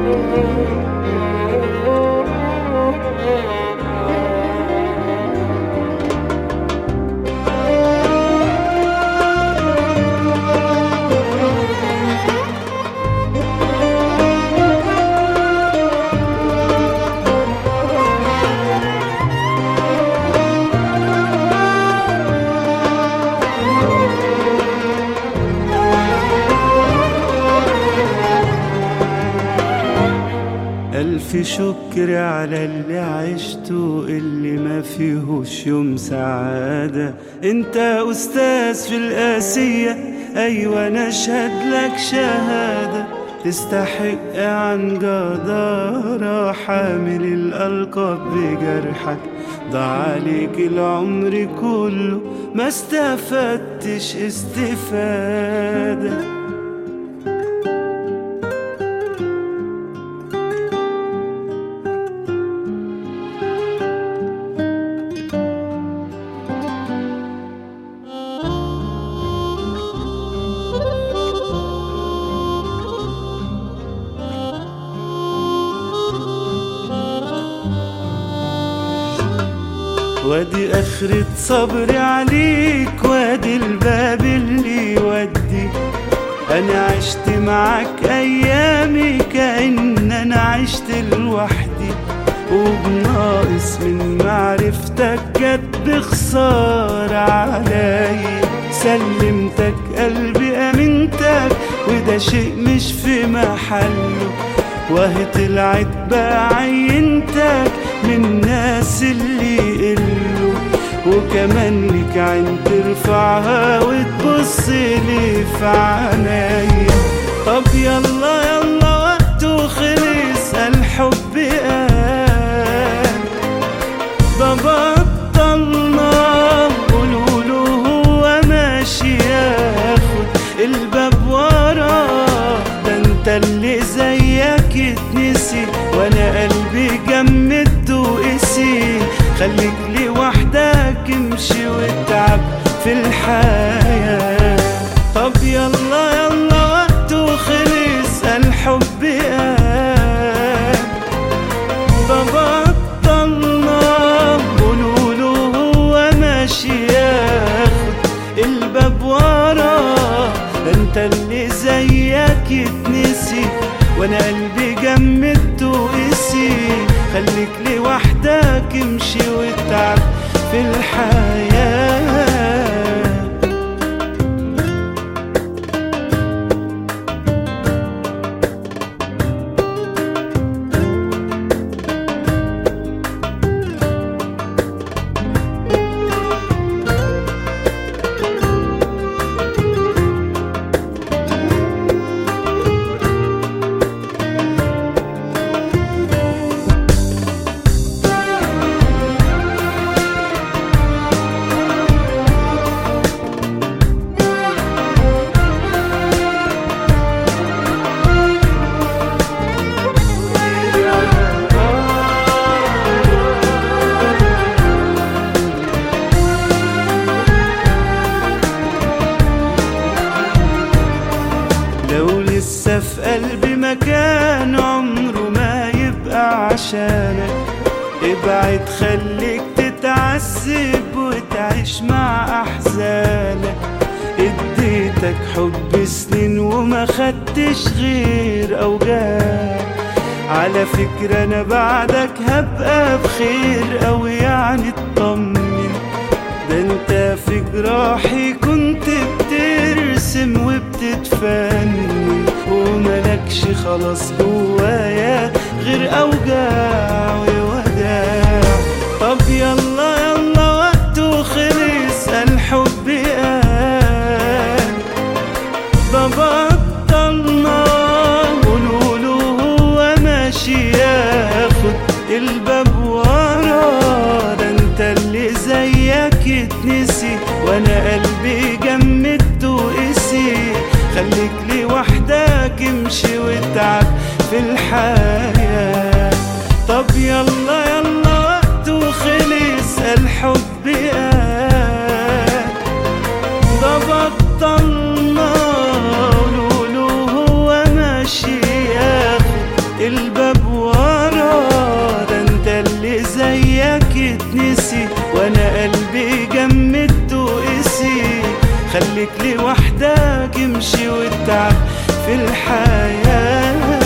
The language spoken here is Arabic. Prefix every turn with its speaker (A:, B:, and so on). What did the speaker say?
A: ألف شكر على اللي عشته اللي ما فيهوش يوم سعادة. انت أستاذ في القاسية، أيوة نشهد لك شهادة. تستحق عن جدارة حامل الألقاب بجرحك. ضاع عليك العمر كله ما استفدتش استفادة. وادي آخرة صبري عليك، وادي الباب اللي يودي. أنا عشت معاك أيامي كأن أنا عشت لوحدي، وبناقص من معرفتك جت بخسارة عليا. سلمتك قلبي أمنتك وده شيء مش في محله، وهي طلعت بقى عينتك من الناس اللي يقلوا. وكمان ليك عين ترفعها وتبص لي في عينيا. طب يلا يلا وقته خلص، الحب قال ده بطلنا. قولوله هو ماشي ياخد الباب وراه. ده انت اللي زيك اتنسي وانا قلبي جمد وقسي. خليك لوحدك امشي واتعب في الحياة. طب يلا يلا وقته خلص، الحب قال ده بطلنا. قولوله هو ماشي ياخد الباب وراه. ده انت اللي زيك يتنسي وانا قلبي جمدت وقسي. خليك لوحدك امشي واتعب في الحياة. لسه في قلبي مكان عمره ما يبقى عشانك. ابعد خليك تتعذب وتعيش مع أحزانك. اديتك حب سنين وما خدتش غير أوجاع. على فكرة أنا بعدك هبقى بخير أوي يعني اطمن. ده انت في جراحي كنت بترسم وبتتفنن، وملكش خلاص جوايا غير أوجاع ووداع. طب يلا يلا وقته خلص، الحب قال ده بطلنا. قولوله هو ماشي ياخد الباب وراه. ده انت اللي زيك يتنسي وانا قلبي جمدت وقسي. خليك لوحدك امشي واتعب في الحياة. طب يلا يلا وقته خلص، الحب قال ده بطلنا. قولوله هو ماشي ياخد الباب وراه. ده انت اللي زيك يتنسي وانا قلبي جمدت وقسي. خليك لوحدك امشي واتعب في الحياة. طب يلا يلا وقته خلص، الحب قال ده بطلنا. قولوله هو ماشي ياخد يمشي والتعب في الحياة